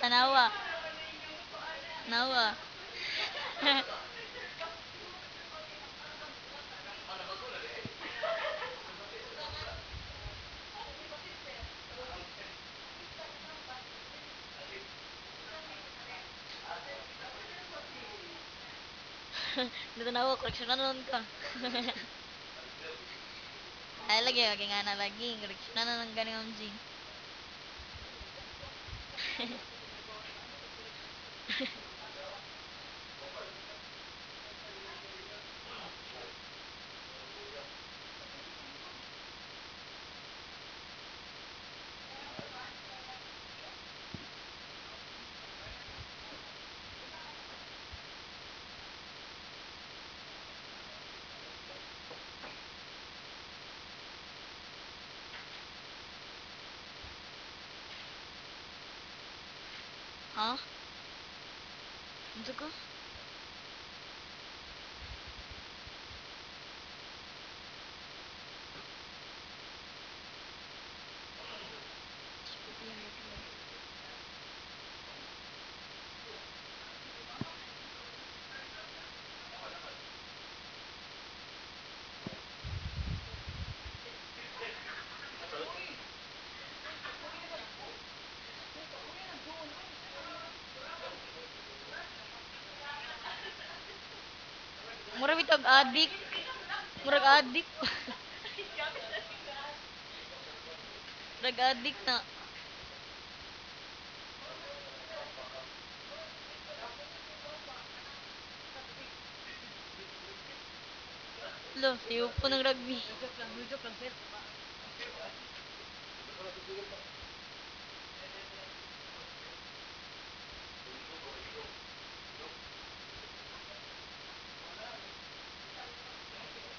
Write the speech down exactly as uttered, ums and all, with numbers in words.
Tanawa. Nawa. Natanawa, koleksyonan nun ka. Ay, lagi, lagi nga na lagi. Koleksyonan na ng ganyan ang Jing. Ha? Ano ko? Murag bitog adik. Murag adik. Murag adik na. Lo, sayo po ng rugby.